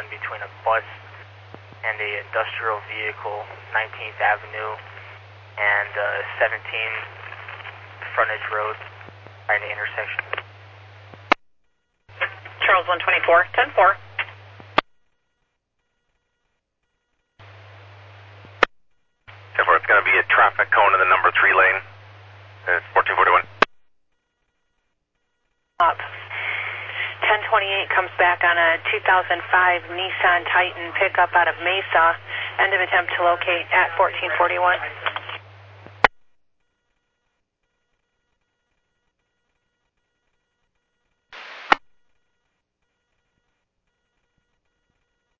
between a bus and a industrial vehicle, 19th Avenue and 17 Frontage Road, right in the intersection. Charles 124, 10-4. It's going to be a traffic cone in the number 3 lane. It's 1441. Up. 1028 comes back on a 2005 Nissan Titan pickup out of Mesa. End of attempt to locate at 1441.